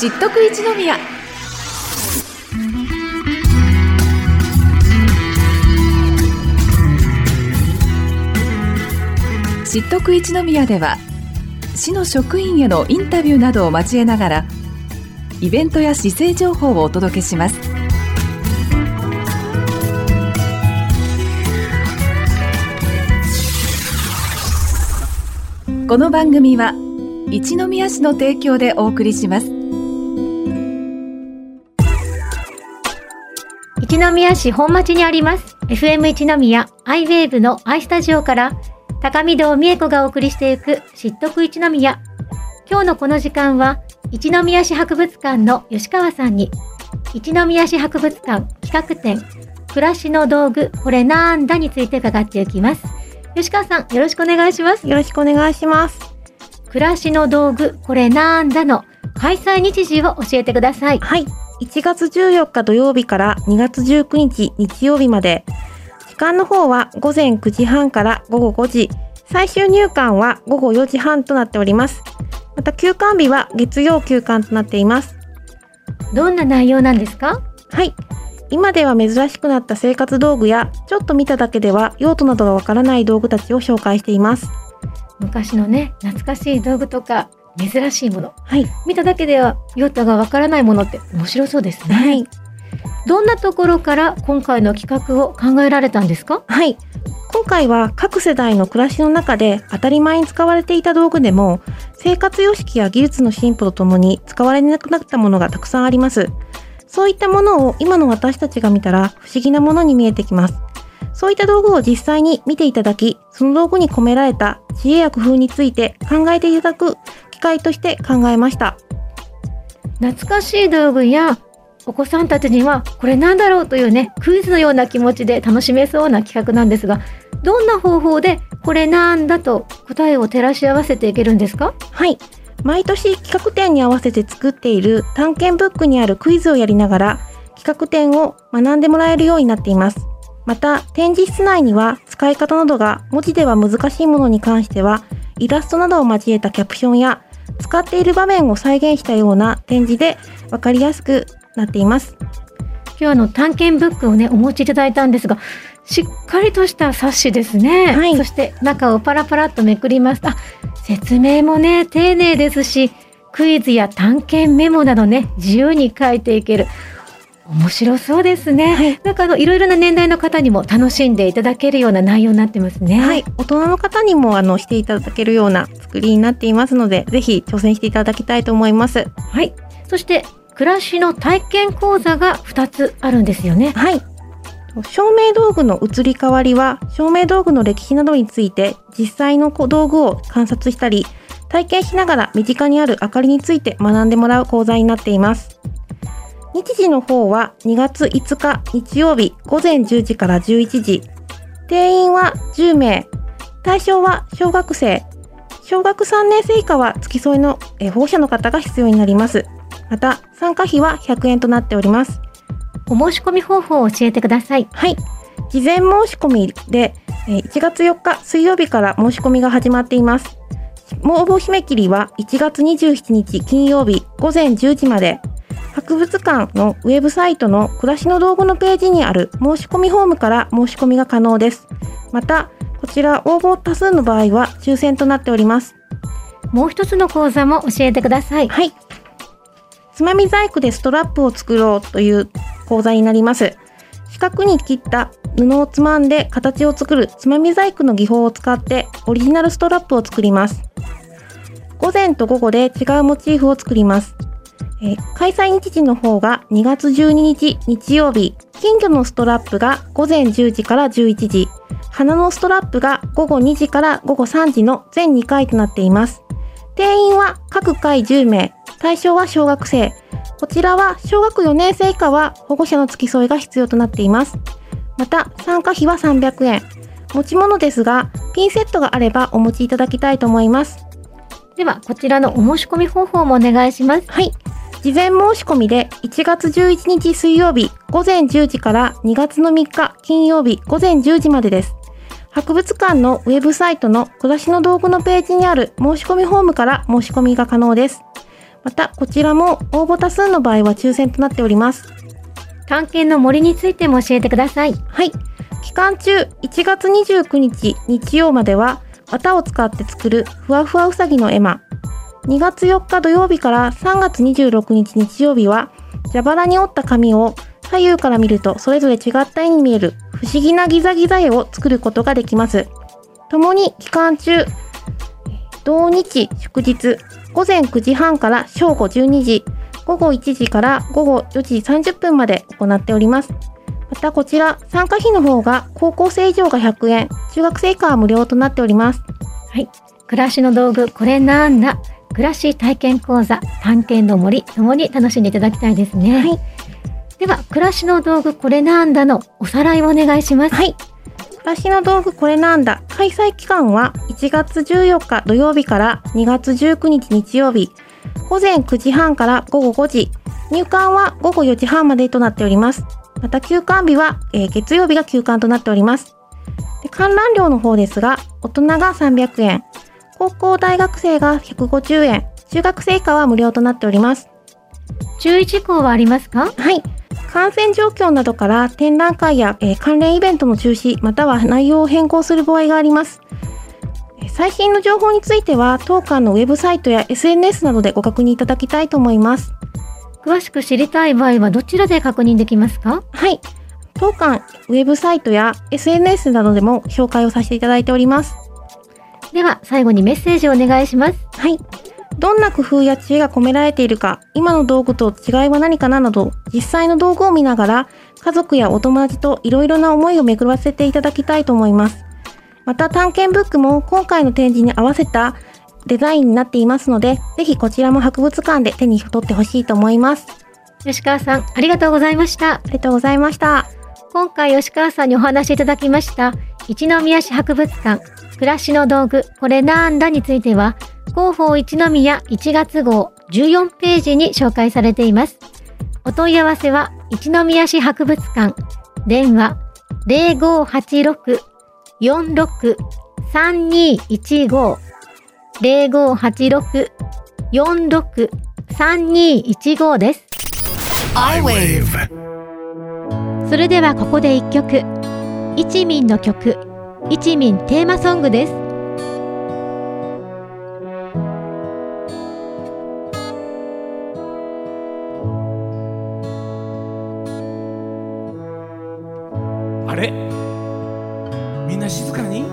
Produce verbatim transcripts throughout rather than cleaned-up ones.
知っとく一宮。知っとく一宮では、市の職員へのインタビューなどを交えながらイベントや市政情報をお届けします。この番組は一宮市の提供でお送りします。 一宮市本町にあります エフエム 一宮アイウェーブの アイスタジオから高見堂美恵子がお送りしていく知っとく一宮。今日のこの時間は一宮市博物館の吉川さんに一宮市博物館企画展暮らしの道具これなんだについて伺っていきます。吉川さん、よろしくお願いします。 よろしくお願いします。 暮らしの道具これなんだの開催日時を教えてください。 はい、いちがつじゅうよっか土曜日からにがつじゅうくにち日曜日まで。時間の方はごぜんくじはんからごごごじ、最終入館はごごよじはんとなっております。また休館日は月曜休館となっています。 どんな内容なんですか？ はい、今では珍しくなった生活道具やちょっと見ただけでは用途などがわからない道具たちを紹介しています。 昔のね、懐かしい道具とか珍しいもの、 はい、 見ただけでは用途がわからないものって面白そうですね。 はい、 どんなところから今回の企画を考えられたんですか？ はい、今回は各世代の暮らしの中で当たり前に使われていた道具でも生活様式や技術の進歩とともに使われなくなったものがたくさんあります。そういったものを今の私たちが見たら不思議なものに見えてきます。そういった道具を実際に見ていただき、その道具に込められた知恵や工夫について考えていただく機会として考えました。 懐かしい道具やお子さんたちにはこれなんだろうというね、クイズのような気持ちで楽しめそうな企画なんですが、どんな方法でこれなんだと答えを照らし合わせていけるんですか？ はい、毎年企画展に合わせて作っている探検ブックにあるクイズをやりながら企画展を学んでもらえるようになっています。また展示室内には使い方などが文字では難しいものに関してはイラストなどを交えたキャプションや使っている場面を再現したような展示で分かりやすくなっています。 今日の探検ブックをねお持ちいただいたんですが、しっかりとした冊子ですね。はい、そして中をパラパラっとめくります。あ、説明もね丁寧ですし、クイズや探検メモなどね自由に書いていける。面白そうですね。はい、なんかあのいろいろな年代の方にも楽しんでいただけるような内容になってますね。 はい、大人の方にもあのしていただけるような作りになっていますので、ぜひ挑戦していただきたいと思います。 はい、そして暮らしの体験講座がふたつあるんですよね。 はい、照明道具の移り変わりは照明道具の歴史などについて実際の道具を観察したり体験しながら身近にある明かりについて学んでもらう講座になっています。日時の方はにがついつか日曜日ごぜんじゅうじからじゅういちじ、定員はじゅうめい、対象は小学生、小学さんねんせい以下は付き添いの保護者の方が必要になります。また参加費はひゃくえんとなっております。 お申し込み方法を教えてください。 はい、事前申し込みでいちがつよっか水曜日から申し込みが始まっています。応募締め切りはいちがつにじゅうしちにち金曜日ごぜんじゅうじまで。博物館のウェブサイトの暮らしの道具のページにある申し込みフォームから申し込みが可能です。またこちら応募多数の場合は抽選となっております。 もう一つの講座も教えてください。 はい、つまみ細工でストラップを作ろうという講座になります。四角に切った布をつまんで形を作るつまみ細工の技法を使ってオリジナルストラップを作ります。午前と午後で違うモチーフを作ります。えー、開催日時の方がにがつじゅうににち日曜日、金魚のストラップがごぜんじゅうじからじゅういちじ、花のストラップがごごにじからごごさんじの全にかいとなっています。定員は各回じゅうめい、対象は小学生。こちらは小学よねんせい以下は保護者の付き添いが必要となっています。また参加費はさんびゃくえん。持ち物ですがピンセットがあればお持ちいただきたいと思います。 ではこちらのお申し込み方法もお願いします。 はい、事前申し込みでいちがつじゅういちにち水曜日ごぜんじゅうじからにがつのみっか金曜日ごぜんじゅうじまでです。博物館のウェブサイトの暮らしの道具のページにある申し込みフォームから申し込みが可能です。 またこちらも応募多数の場合は抽選となっております。 探検の森についても教えてください。 はい。期間中いちがつにじゅうくにち日曜までは綿を使って作るふわふわうさぎの絵馬、にがつよっか土曜日からさんがつにじゅうろくにち日曜日は蛇腹に折った紙を左右から見るとそれぞれ違った絵に見える不思議なギザギザ絵を作ることができます。ともに期間中同日祝日ごぜんくじはんから正午じゅうにじ、ごごいちじからごごよじさんじゅっぷんまで行っております。またこちら参加費の方が高校生以上がひゃくえん、中学生以下は無料となっております。 はい。暮らしの道具これなんだ、暮らし体験講座、探検の森ともに楽しんでいただきたいですね。 はい。 では暮らしの道具これなんだのおさらいをお願いします。 はい。暮らしの道具これなんだ開催期間はいちがつじゅうよっか土曜日からにがつじゅうくにち日曜日、ごぜんくじはんからごごごじ、入館はごごよじはんまでとなっております。また休館日は、えー、月曜日が休館となっております。で観覧料の方ですが、大人がさんびゃくえん、高校大学生がひゃくごじゅうえん、中学生以下は無料となっております。 注意事項はありますか？ はい。感染状況などから展覧会や、えー、関連イベントの中止または内容を変更する場合があります。最新の情報については当館のウェブサイトや エスエヌエス などでご確認いただきたいと思います。 詳しく知りたい場合はどちらで確認できますか？ はい。当館ウェブサイトや エスエヌエス などでも紹介をさせていただいております。 では最後にメッセージをお願いします。 はい。どんな工夫や知恵が込められているか、今の道具と違いは何かななど、実際の道具を見ながら、家族やお友達といろいろな思いを巡らせていただきたいと思います。また探検ブックも今回の展示に合わせたデザインになっていますので、ぜひこちらも博物館で手に取ってほしいと思います。 吉川さん、ありがとうございました。 ありがとうございました。 今回吉川さんにお話しいただきました一宮市博物館暮らしの道具これなんだについては広報一宮いちがつごうじゅうよんページに紹介されています。お問い合わせは一宮市博物館電話 ゼロごはちろく よんろく さんにいちご ゼロごはちろく よんろく さんにいちご です。 iWave。 それではここで一曲、一民の曲、一民テーマソングです。 あれ、みんな静かに。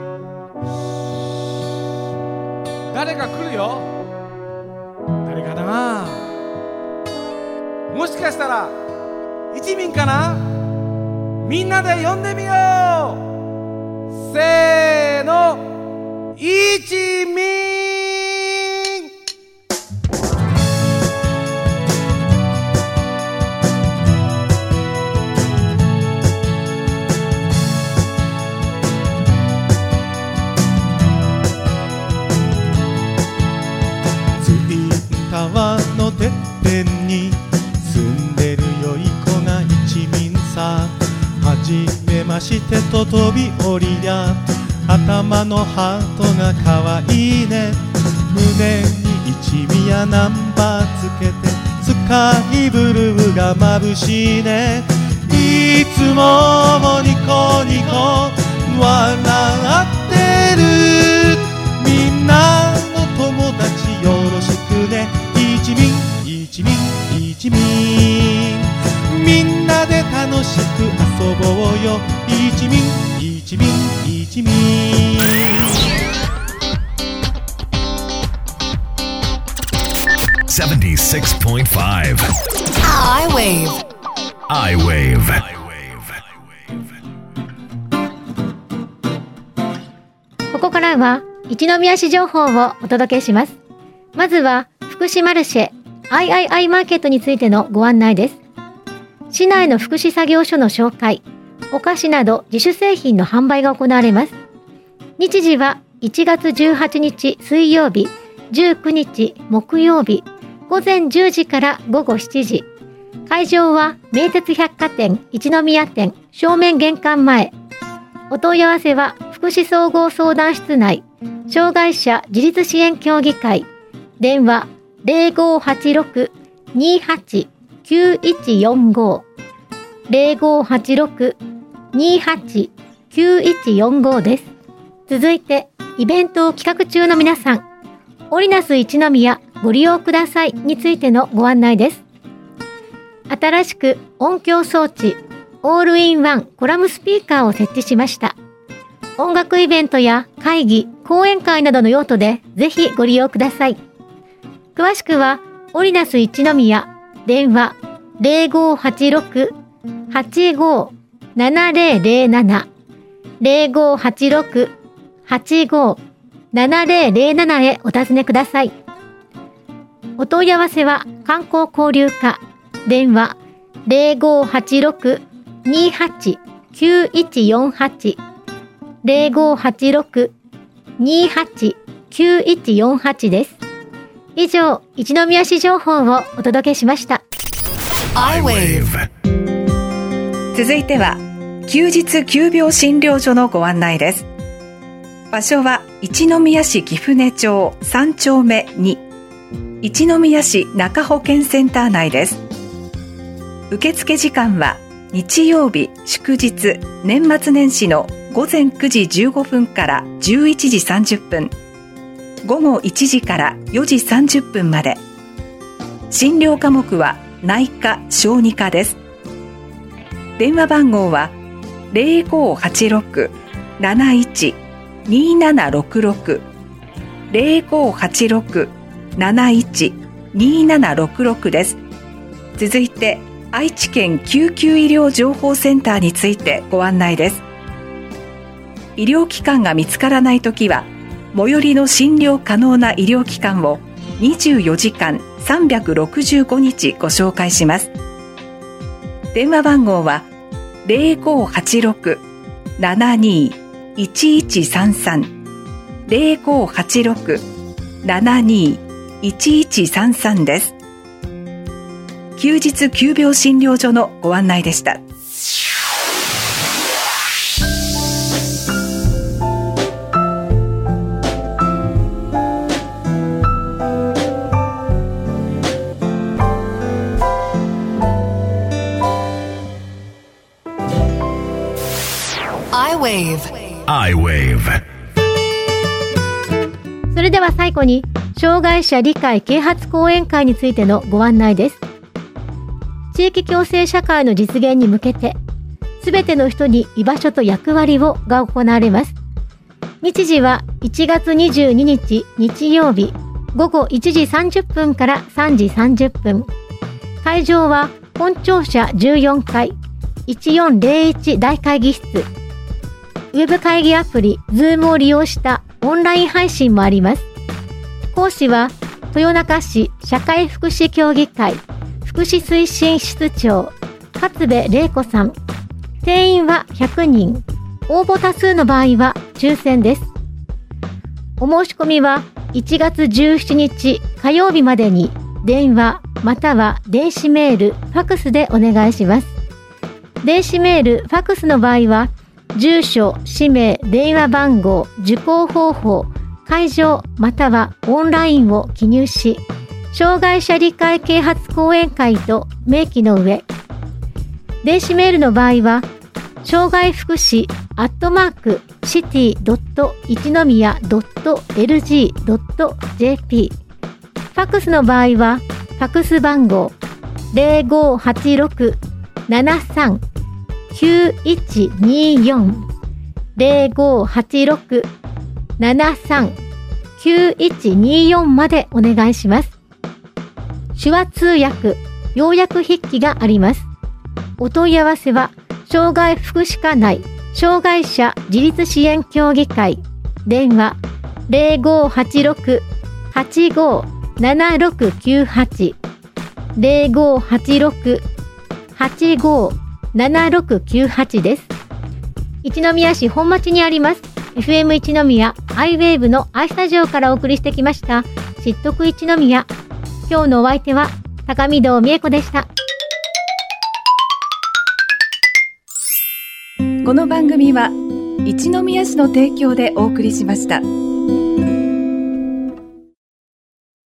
誰か来るよ。誰かな。もしかしたら一民かな。みんなで呼んでみよう。せーの、一民。 ツインタワーのてっぺんに住んでるよい子が一民さ。はじめましてと飛び降りりゃ頭のハートがかわいいね。胸に一宮ナンバーつけてスカイブルーが眩しいね。いつもニコニコ笑ってる。みんなの友達よろしくね。一民一民一民みんなで楽しく遊ぼうよ。一民一民一民。 seventy-six point five iWave iWave。 ここからは一宮市情報をお届けします。まずは福祉マルシェ アイアイアイ マーケットについてのご案内です。市内の福祉作業所の紹介、お菓子など自主製品の販売が行われます。日時はいちがつじゅうはちにち水曜日、じゅうくにち木曜日、ごぜんじゅうじからごごしちじ。会場は名鉄百貨店一宮店正面玄関前。お問い合わせは福祉総合相談室内、障害者自立支援協議会、電話ゼロごはちろく にはち きゅういちよんご ゼロごはちろく にはち きゅういちよんご です。続いて、イベントを企画中の皆さん、オリナス一宮ご利用くださいについてのご案内です。新しく音響装置オールインワンコラムスピーカーを設置しました。音楽イベントや会議、講演会などの用途でぜひご利用ください。詳しくはオリナス一宮電話ゼロごはちろく はちご ななゼロゼロなな ゼロごはちろく はちご ななゼロゼロななへお尋ねください。お問い合わせは観光交流課電話ゼロごはちろく にはち きゅういちよんはち ゼロごはちろく にはち きゅういちよんはち です。以上、一宮市情報をお届けしました。 iWave。 続いては休日急病診療所のご案内です。場所は一宮市貴船町さんちょうめに、一宮市中保健センター内です。受付時間は日曜日、祝日、年末年始のごぜんくじじゅうごふんからじゅういちじさんじゅっぷん、午後いちじからよじさんじゅっぷんまで。診療科目は内科・小児科です。電話番号はゼロごはちろく なないち にななろくろく ゼロごはちろく なないち にななろくろく です。続いて愛知県救急医療情報センターについてご案内です。医療機関が見つからないときは最寄りの診療可能な医療機関をにじゅうよじかんさんびゃくろくじゅうごにちご紹介します。電話番号はゼロごはちろく ななにいちいちさんさん ゼロごはちろく ななにいちいちさんさん です。休日急病診療所のご案内でした。 iWave。 iWave。 それでは最後に、障害者理解啓発講演会についてのご案内です。地域共生社会の実現に向けて、すべての人に居場所と役割をが行われます。日時はいちがつにじゅうににち日曜日、午後いちじさんじゅっぷんからさんじさんじゅっぷん。会場は本庁舎じゅうよんかい、いちよんゼロいち大会議室。ウェブ会議アプリ Zoom を利用したオンライン配信もあります。講師は豊中市社会福祉協議会福祉推進室長勝部玲子さん。定員はひゃくにん。応募多数の場合は抽選です。お申し込みはいちがつじゅうしちにち火曜日までに電話または電子メール、ファクスでお願いします。電子メール、ファクスの場合は住所、氏名、電話番号、受講方法、会場またはオンラインを記入し、障害者理解啓発講演会と明記の上、電子メールの場合は、障害福祉アットマークシティドット一宮ドットエルジードットジェーピー、ファクスの場合は、ファクス番号ゼロごはちろく ななさん きゅういちによん ゼロごはちろく ななさん きゅういちによんまでお願いします。手話通訳、要約筆記があります。お問い合わせは、障害福祉課内障害者自立支援協議会電話ゼロごはちろく はちご ななろくきゅうはち ゼロごはちろく はちご ななろくきゅうはち です。一宮市本町にあります エフエム 一宮 iWave の i スタジオからお送りしてきました知得一宮。今日のお相手は高見堂美恵子でした。 この番組は一宮市の提供でお送りしました。